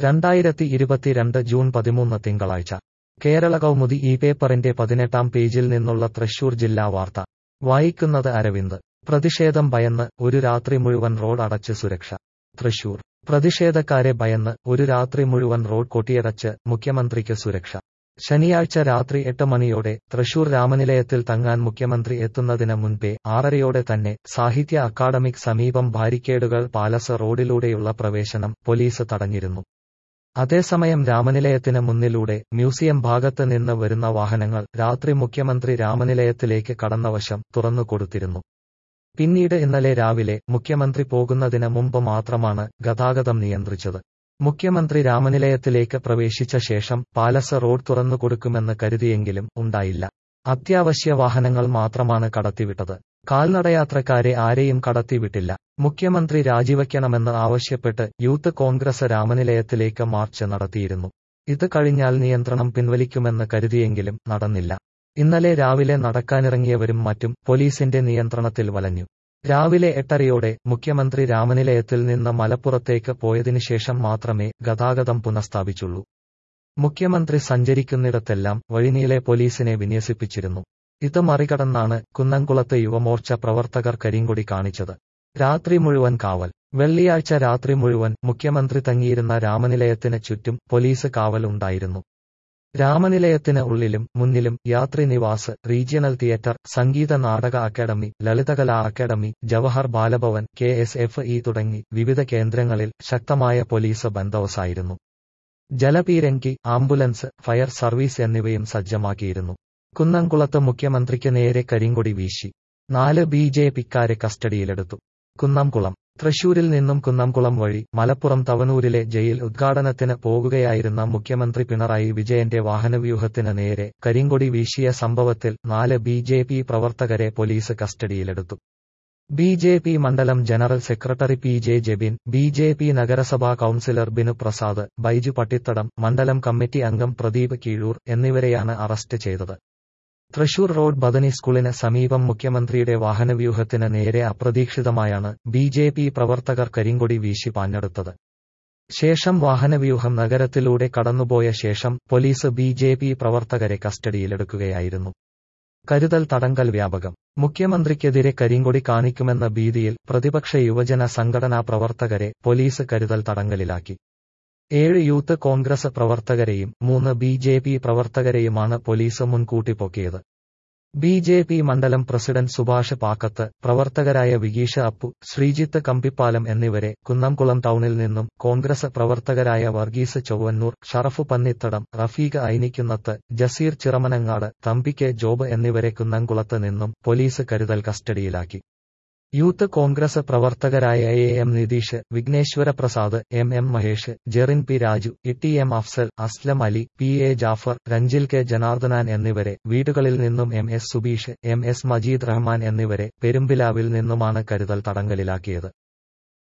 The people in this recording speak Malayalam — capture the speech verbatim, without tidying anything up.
രണ്ടായിരത്തി ഇരുപത്തിരണ്ട് ജൂൺ പതിമൂന്ന് തിങ്കളാഴ്ച കേരള കൗമുദി ഈ പേപ്പറിന്റെ പതിനെട്ടാം പേജിൽ നിന്നുള്ള തൃശൂർ ജില്ലാ വാർത്ത വായിക്കുന്നത് അരവിന്ദ്. പ്രതിഷേധം ഭയന്ന് ഒരു രാത്രി മുഴുവൻ റോഡ് അടച്ച് സുരക്ഷ. തൃശൂർ. പ്രതിഷേധക്കാരെ ഭയന്ന് ഒരു രാത്രി മുഴുവൻ റോഡ് കൊട്ടിയടച്ച് മുഖ്യമന്ത്രിക്ക് സുരക്ഷ. ശനിയാഴ്ച രാത്രി എട്ട് മണിയോടെ തൃശൂർ രാമനിലയത്തിൽ തങ്ങാൻ മുഖ്യമന്ത്രി എത്തുന്നതിന് മുൻപേ ആറരയോടെ തന്നെ സാഹിത്യ അക്കാദമിക്ക് സമീപം ബാരിക്കേഡുകൾ പാലസ് റോഡിലൂടെയുള്ള പ്രവേശനം പോലീസ് തടഞ്ഞിരുന്നു. അതേസമയം രാമനിലയത്തിന് മുന്നിലൂടെ മ്യൂസിയം ഭാഗത്ത് നിന്ന് വരുന്ന വാഹനങ്ങൾ രാത്രി മുഖ്യമന്ത്രി രാമനിലയത്തിലേക്ക് കടന്നവശം തുറന്നുകൊടുത്തിരുന്നു. പിന്നീട് ഇന്നലെ രാവിലെ മുഖ്യമന്ത്രി പോകുന്നതിന് മുമ്പ് മാത്രമാണ് ഗതാഗതം നിയന്ത്രിച്ചത്. മുഖ്യമന്ത്രി രാമനിലയത്തിലേക്ക് പ്രവേശിച്ച ശേഷം പാലസ് റോഡ് തുറന്നുകൊടുക്കുമെന്ന് കരുതിയെങ്കിലും ഉണ്ടായില്ല. അത്യാവശ്യ വാഹനങ്ങൾ മാത്രമാണ് കടത്തിവിട്ടത്. കാൽനടയാത്രക്കാരെ ആരെയും കടത്തിവിട്ടില്ല. മുഖ്യമന്ത്രി രാജിവയ്ക്കണമെന്ന് ആവശ്യപ്പെട്ട് യൂത്ത് കോൺഗ്രസ് രാമനിലയത്തിലേക്ക് മാർച്ച് നടത്തിയിരുന്നു. ഇത് കഴിഞ്ഞാൽ നിയന്ത്രണം പിൻവലിക്കുമെന്ന് കരുതിയെങ്കിലും നടന്നില്ല. ഇന്നലെ രാവിലെ നടക്കാനിറങ്ങിയവരും മറ്റും പോലീസിന്റെ നിയന്ത്രണത്തിൽ വലഞ്ഞു. രാവിലെ എട്ടരയോടെ മുഖ്യമന്ത്രി രാമനിലയത്തിൽ നിന്ന് മലപ്പുറത്തേക്ക് പോയതിനുശേഷം മാത്രമേ ഗതാഗതം പുനഃസ്ഥാപിച്ചുള്ളൂ. മുഖ്യമന്ത്രി സഞ്ചരിക്കുന്നിടത്തെല്ലാം വഴിനീളെ പോലീസിനെ വിന്യസിപ്പിച്ചിരുന്നു. ഇത് മറികടന്നാണ് കുന്നംകുളത്ത് യുവമോർച്ച പ്രവർത്തകർ കരിങ്കൊടി കാണിച്ചത്. രാത്രി മുഴുവൻ കാവൽ. വെള്ളിയാഴ്ച രാത്രി മുഴുവൻ മുഖ്യമന്ത്രി തങ്ങിയിരുന്ന രാമനിലയത്തിന് ചുറ്റും പോലീസ് കാവൽ ഉണ്ടായിരുന്നു. രാമനിലയത്തിന് ഉള്ളിലും മുന്നിലും Yatri Niwas, regional theatre, Sangeetha Nataka Akademi, Lalithakala Akademi, Jawahar Balabhavan, K S F E തുടങ്ങി വിവിധ കേന്ദ്രങ്ങളിൽ ശക്തമായ പോലീസ് ബന്ദോബസ്തായിരുന്നു. ജലപീരങ്കി, ആംബുലൻസ്, ഫയർ സർവീസ് എന്നിവയും സജ്ജമാക്കിയിരുന്നു. കുന്നംകുളത്ത് മുഖ്യമന്ത്രിക്ക് നേരെ കരിങ്കൊടി വീശി. നാല് ബി ജെ പിക്കാരെ കസ്റ്റഡിയിലെടുത്തു. കുന്നംകുളം. തൃശൂരിൽ നിന്നും കുന്നംകുളം വഴി മലപ്പുറം തവനൂരിലെ ജയിൽ ഉദ്ഘാടനത്തിന് പോകുകയായിരുന്ന മുഖ്യമന്ത്രി പിണറായി വിജയന്റെ വാഹനവ്യൂഹത്തിന് നേരെ കരിങ്കൊടി വീശിയ സംഭവത്തിൽ നാല് ബി ജെ പി പ്രവർത്തകരെ പോലീസ് കസ്റ്റഡിയിലെടുത്തു. ബി ജെ പി മണ്ഡലം general secretary P J Jebin, B J P നഗരസഭാ കൌൺസിലർ ബിനു പ്രസാദ്, ബൈജു പട്ടിത്തടം, മണ്ഡലം കമ്മിറ്റി അംഗം പ്രദീപ് കീഴൂർ എന്നിവരെയാണ് അറസ്റ്റ് ചെയ്തത്. തൃശൂർ റോഡ് ബദനി സ്കൂളിന് സമീപം മുഖ്യമന്ത്രിയുടെ വാഹനവ്യൂഹത്തിന് നേരെ അപ്രതീക്ഷിതമായാണ് ബി ജെ പി പ്രവർത്തകർ കരിങ്കൊടി വീശി പാഞ്ഞെടുത്തത്. ശേഷം വാഹനവ്യൂഹം നഗരത്തിലൂടെ കടന്നുപോയ ശേഷം പോലീസ് ബി ജെ പി പ്രവർത്തകരെ കസ്റ്റഡിയിലെടുക്കുകയായിരുന്നു. കരുതൽ തടങ്കൽ വ്യാപകം. മുഖ്യമന്ത്രിക്കെതിരെ കരിങ്കൊടി കാണിക്കുമെന്ന ഭീതിയിൽ പ്രതിപക്ഷ യുവജന സംഘടനാ പ്രവർത്തകരെ പോലീസ് കരുതൽ തടങ്കലിലാക്കി. ഏഴ് യൂത്ത് കോൺഗ്രസ് പ്രവർത്തകരെയും മൂന്ന് ബി ജെ പി പ്രവർത്തകരെയുമാണ് പോലീസ് മുൻകൂട്ടി പൊക്കിയത്. ബി ജെ പി മണ്ഡലം പ്രസിഡന്റ് സുഭാഷ് പാക്കത്ത്, പ്രവർത്തകരായ വിഗീഷ അപ്പു, ശ്രീജിത്ത് കമ്പിപ്പാലം എന്നിവരെ കുന്നംകുളം ടൗണിൽ നിന്നും കോൺഗ്രസ് പ്രവർത്തകരായ വർഗീസ് ചൊവ്വന്നൂർ, ഷറഫു പന്നിത്തടം, റഫീഖ് ഐനിക്കുന്നത്ത്, ജസീർ ചിറമനങ്ങാട്, തമ്പി കെ ജോബ് എന്നിവരെ കുന്നംകുളത്ത് നിന്നും പോലീസ് കരുതൽ കസ്റ്റഡിയിലാക്കി. യൂത്ത് കോൺഗ്രസ് പ്രവർത്തകരായ A M Nitheesh, Vigneshwara Prasad, M M Mahesh, Jerin P Raju, E M Afsal, Aslam Ali, P A Jafar, Ranjil K Janardanan എന്നിവരെ വീടുകളിൽ നിന്നും M S Subeesh, M S Majeed Rahman എന്നിവരെ പെരുമ്പിലാവിൽ നിന്നുമാണ് കരുതൽ തടങ്കലിലാക്കിയത്.